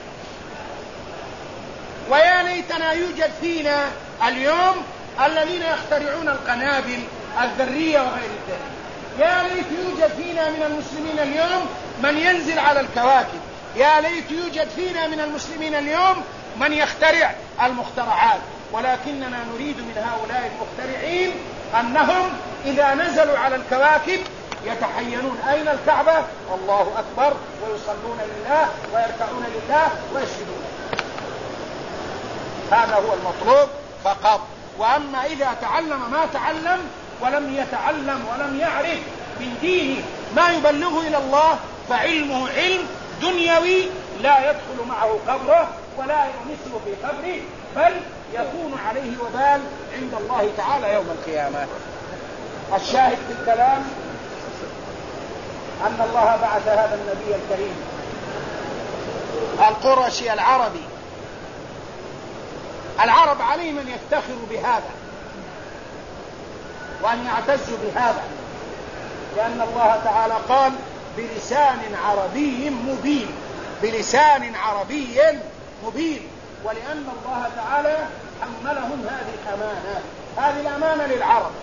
ويا ليتنا يوجد فينا اليوم الذين يخترعون القنابل الذرية وغير ذلك. يا ليت يوجد فينا من المسلمين اليوم من ينزل على الكواكب. يا ليت يوجد فينا من المسلمين اليوم من يخترع المخترعات. ولكننا نريد من هؤلاء المخترعين أنهم إذا نزلوا على الكواكب يتحينون أين الكعبة؟ الله أكبر، ويصلون لله ويركعون لله ويسجدون. هذا هو المطلوب فقط. وأما إذا تعلم ما تعلم ولم يتعلم ولم يعرف من دينه ما يبلغه إلى الله فعلمه علم دنيوي لا يدخل معه قبره ولا يمسه في قبره، بل يكون عليه وبال عند الله تعالى يوم القيامة. الشاهد في الكلام أن الله بعث هذا النبي الكريم القرشي العربي. العرب عليهم أن يفتخروا بهذا وأن يعتزوا بهذا، لأن الله تعالى قال بلسان عربي مبين، بلسان عربي مبين. ولأن الله تعالى حملهم هذه الأمانة. هذه الأمانة للعرب،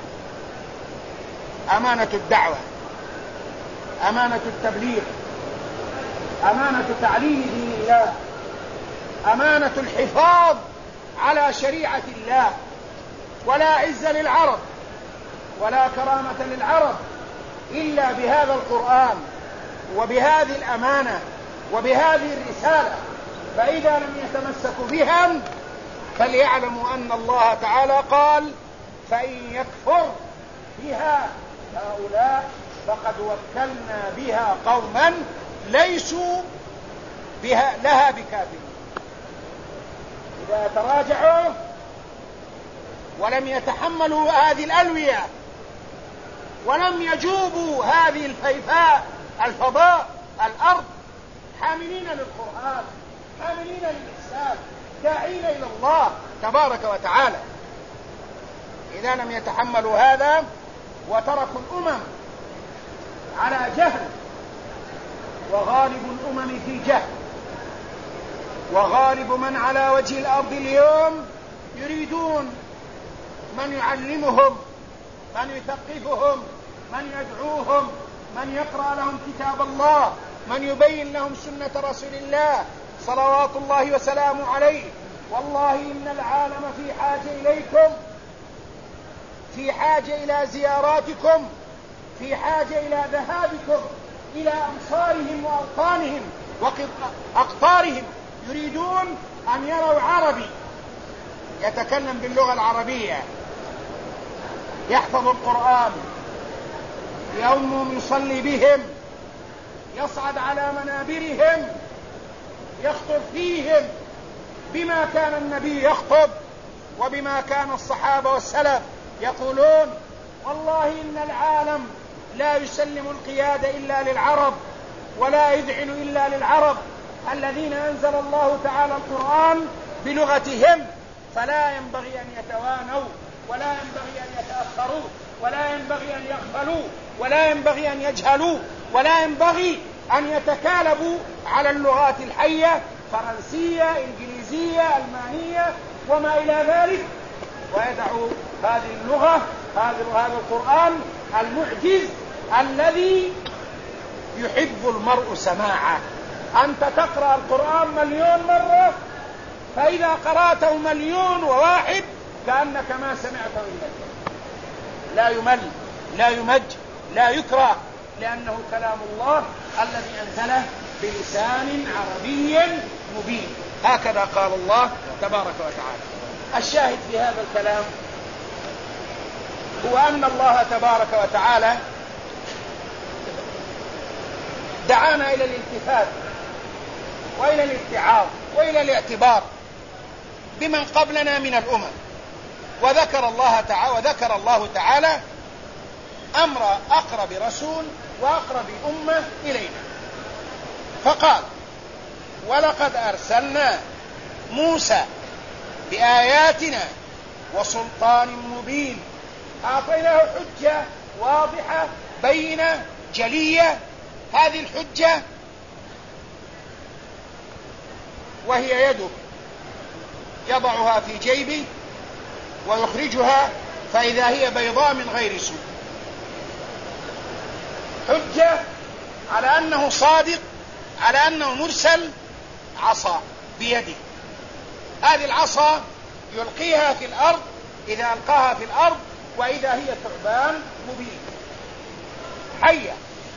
أمانة الدعوة، أمانة التبليغ، أمانة تعليم دين الله، أمانة الحفاظ على شريعة الله. ولا عز للعرب ولا كرامة للعرب إلا بهذا القرآن وبهذه الأمانة وبهذه الرسالة. فإذا لم يتمسكوا بها فليعلموا أن الله تعالى قال فإن يكفر بها هؤلاء فقد وكلنا بها قوما ليسوا بها لها بكافرين. إذا تراجعوا ولم يتحملوا هذه الألوية ولم يجوبوا هذه الفيفاء الفضاء الأرض حاملين للقرآن حاملين للإسلام داعين إلى الله تبارك وتعالى، إذا لم يتحملوا هذا وتركوا الأمم على جهل، وغالب الأمم في جهل، وغالب من على وجه الأرض اليوم يريدون من يعلمهم، من يثقفهم، من يدعوهم، من يقرأ لهم كتاب الله، من يبين لهم سنة رسول الله صلوات الله وسلامه عليه. والله إن العالم في حاجة إليكم، في حاجة إلى زياراتكم، في حاجة إلى ذهابكم إلى أمصارهم وأوطانهم وأقطارهم. يريدون أن يروا عربي يتكلم باللغة العربية، يحفظ القرآن، يوم يصلي بهم، يصعد على منابرهم، يخطب فيهم بما كان النبي يخطب وبما كان الصحابة والسلف يقولون. والله إن العالم لا يسلم القيادة إلا للعرب ولا يذعن إلا للعرب الذين أنزل الله تعالى القرآن بلغتهم. فلا ينبغي أن يتوانوا ولا ينبغي أن يتأخروا ولا ينبغي أن يغفلوا ولا ينبغي أن يجهلوا ولا ينبغي أن يتكالبوا على اللغات الحية فرنسية إنجليزية ألمانية وما إلى ذلك، ويدعوا هذه اللغة هذا القرآن المعجز الذي يحب المرء سماعه. أنت تقرأ القرآن مليون مرة، فإذا قرأته مليون وواحد كأنك ما سمعته إلا لا يمل لا يمج لا يكره، لأنه كلام الله الذي أنزله بلسان عربي مبين. هكذا قال الله تبارك وتعالى. الشاهد في هذا الكلام هو أن الله تبارك وتعالى دعانا إلى الالتفات وإلى الاتعاظ وإلى الاعتبار بمن قبلنا من الأمم، وذكر الله تعالى وذكر الله تعالى أمر أقرب رسول وأقرب أمة إلينا، فقال: ولقد أرسلنا موسى بآياتنا وسلطان مبين. أعطيناه حجة واضحة بينة جلية. هذه الحجة وهي يده يضعها في جيبه ويخرجها فإذا هي بيضاء من غير سوء. حجة على أنه صادق، على أنه مرسل. عصا بيده، هذه العصا يلقيها في الأرض إذا ألقاها في الأرض وإذا هي ثعبان مبين حية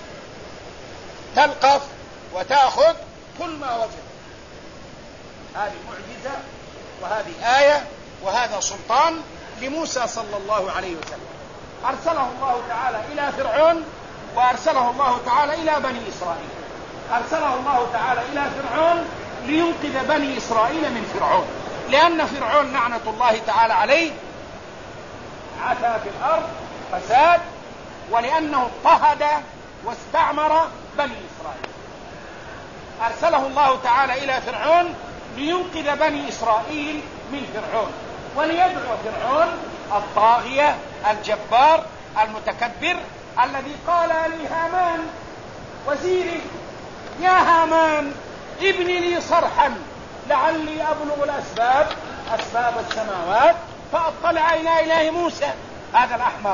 تلقف وتأخذ كل ما وجد. هذه معجزة وهذه آية وهذا سلطان لموسى صلى الله عليه وسلم. أرسله الله تعالى إلى فرعون وأرسله الله تعالى إلى بني إسرائيل. أرسله الله تعالى إلى فرعون لينقذ بني إسرائيل من فرعون، لأن فرعون لعنة الله تعالى عليه عثى في الأرض فساد، ولأنه اضطهد واستعمر بني إسرائيل. أرسله الله تعالى إلى فرعون لينقذ بني إسرائيل من فرعون، وليدعو فرعون الطاغية الجبار المتكبر الذي قال لهامان وزيره: يا هامان ابن لي صرحا لعلي أبلغ الأسباب أسباب السماوات فأطلع إلى إله موسى. هذا الأحمر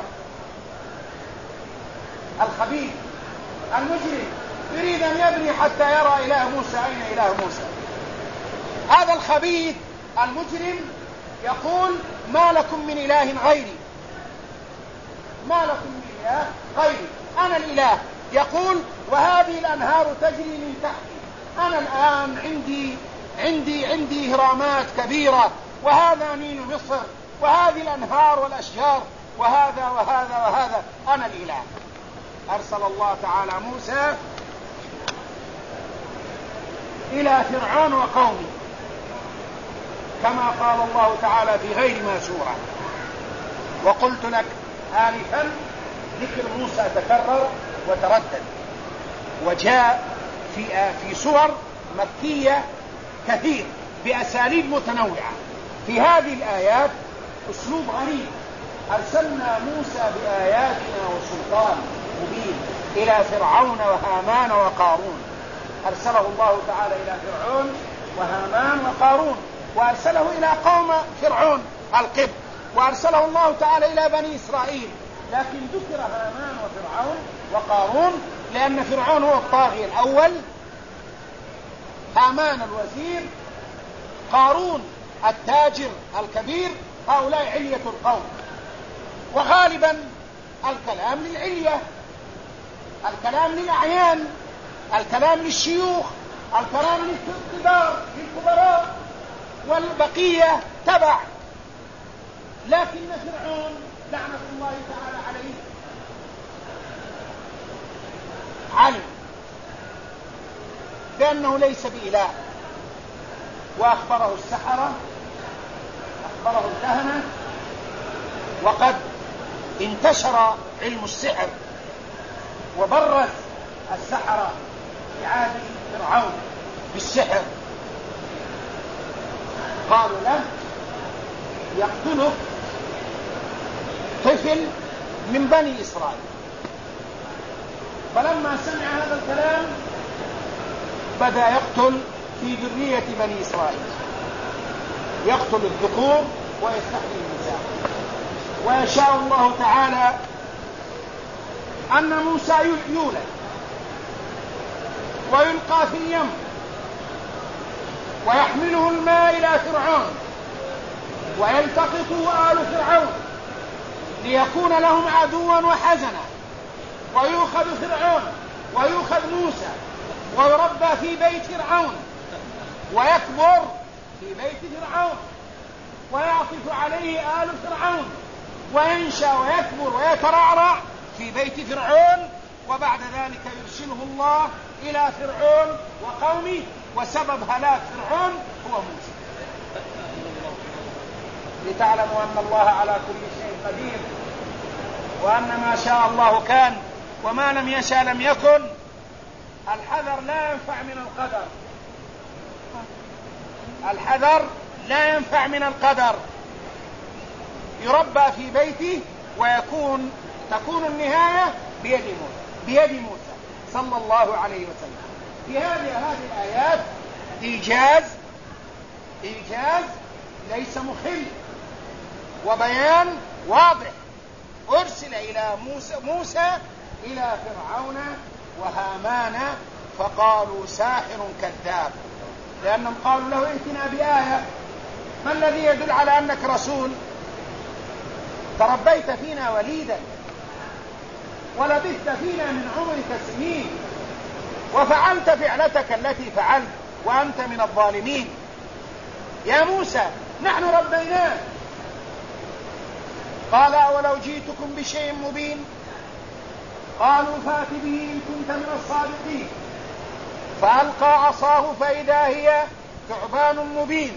الخبيث المجرم يريد أن يبني حتى يرى إله موسى. أين إله موسى؟ هذا الخبيث المجرم يقول: ما لكم من إله غيري، ما لكم من إله غيري، أنا الإله. يقول: وهذه الأنهار تجري من تحتي، أنا الآن عندي عندي عندي إهرامات كبيرة، وهذا نيل مصر، وهذه الأنهار والأشجار، وهذا وهذا وهذا، أنا الإله. أرسل الله تعالى موسى إلى فرعون وقومه كما قال الله تعالى في غير ما سورة. وقلت لك آنفا ذكر موسى تكرر وتردد، وجاء في في سور مكية كثير بأساليب متنوعة. في هذه الآيات أسلوب غريب: أرسلنا موسى بآياتنا وسلطان مبين إلى فرعون وهامان وقارون. أرسله الله تعالى إلى فرعون وهامان وقارون، وأرسله إلى قوم فرعون القبط، وأرسله الله تعالى إلى بني إسرائيل. لكن ذكر هامان وفرعون وقارون لأن فرعون هو الطاغية الأول، هامان الوزير، قارون التاجر الكبير، هؤلاء علية القوم. وغالبا الكلام للعلية، الكلام للأعيان، الكلام للشيوخ، الكلام للكبار للكبراء، والبقية تبع. لكن فرعون لعنة الله تعالى عليه علم بأنه ليس بإله، وأخبره السحرة، أخبره الكهنة، وقد انتشر علم السحر وبرز السحرة في عهد فرعون بالسحر. قالوا له: يقتلك طفل من بني إسرائيل. فلما سمع هذا الكلام بدأ يقتل في ذرية بني إسرائيل، يقتل الذكور ويستحيي النساء. ويشاء الله تعالى أن موسى يولد ويلقى في اليم ويحمله الماء إلى فرعون ويلتقطه آل فرعون ليكون لهم عدوا وحزنا، ويؤخذ فرعون ويؤخذ موسى ويربى في بيت فرعون ويكبر في بيت فرعون ويعطف عليه آل فرعون وينشأ ويكبر ويترعرع في بيت فرعون، وبعد ذلك يرسله الله إلى فرعون وقومه، وسبب هلاك فرعون هو موسى. لتعلموا أن الله على كل شيء قدير، وأن ما شاء الله كان وما لم يشأ لم يكن. الحذر لا ينفع من القدر، الحذر لا ينفع من القدر. يربى في بيته ويكون تكون النهاية بيد موسى بيد موسى صلى الله عليه وسلم. في هذه هذه الآيات إيجاز إيجاز ليس مخل، وبيان واضح. أرسل إلى موسى, موسى إلى فرعون وهامان فقالوا ساحر كذاب، لأنهم قالوا له ائتنا بآية. ما الذي يدل على أنك رسول؟ تربيت فينا وليدا ولبثت فينا من عمرك سنين وفعلت فعلتك التي فعلت وأنت من الظالمين. يا موسى نحن ربيناك. قال أولو جئتكم بشيء مبين؟ قالوا فات به إن كنت من الصادقين. فألقى عصاه فإذا هي ثعبان مبين،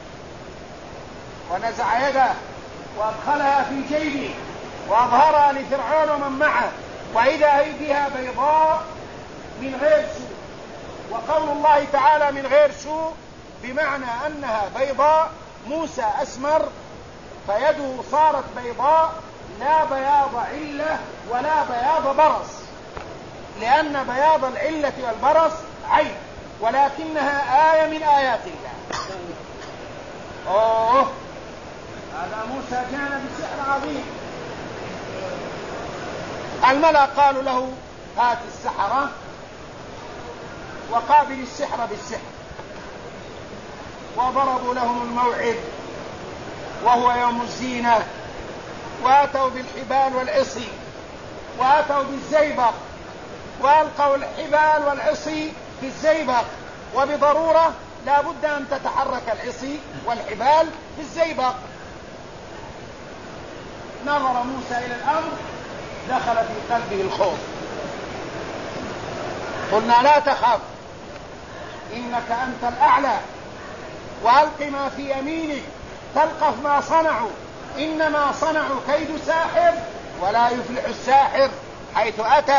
ونزع يده وأدخلها في جيبه وأظهرها لفرعون ومن معه، وإذا هي بها بيضاء من غير سوء. وقول الله تعالى من غير سوء بمعنى أنها بيضاء، موسى أسمر فيده صارت بيضاء، لا بياض علة ولا بياض برص، لأن بياض العلة والبرص عين، ولكنها آية من آيات الله. أوه هذا موسى كان بسحر عظيم. الملأ قالوا له هات السحرة وقابل السحر بالسحر، وضربوا لهم الموعد وهو يوم الزينة، وأتوا بالحبال والعصي وأتوا بالزيبق وألقوا الحبال والعصي في الزيبق، وبضرورة لا بد أن تتحرك العصي والحبال في الزيبق. نظر موسى إلى الأمر دخل في قلبه الخوف. قلنا لا تخف إنك أنت الأعلى، وألق ما في يمينك تلقف ما صنعوا، إنما صنعوا كيد ساحر ولا يفلح الساحر حيث أتى.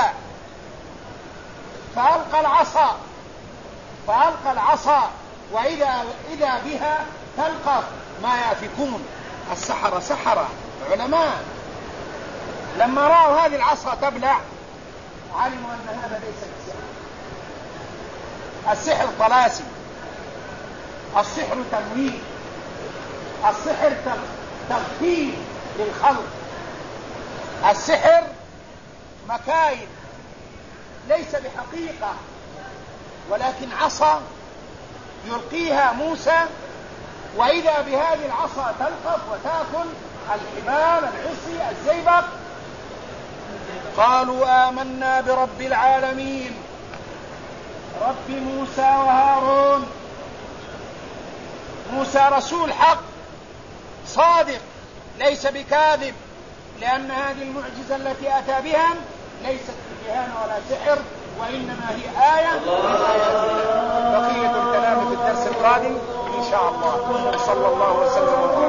فألقى العصا فألقى العصا وإذا إذا بها تلقف ما يأفكون. السحرة سحرة علماء، لما رأوا هذه العصا تبلع علموا أن هذا ليس السحر. السحر طلاسم، السحر تمويل، السحر تغفيل للخلق، السحر مكايد ليس بحقيقة، ولكن عصا يلقيها موسى وإذا بهذه العصا تلقف وتأكل الحبال العصي الزيبق. قالوا آمنا برب العالمين رب موسى وهارون. موسى رسول حق صادق ليس بكاذب، لأن هذه المعجزة التي أتى بها ليست بكهانة ولا سحر، وإنما هي آية من آيات الله. بقية الكلام في الدرس القادم إن شاء الله. صلى الله وسلم.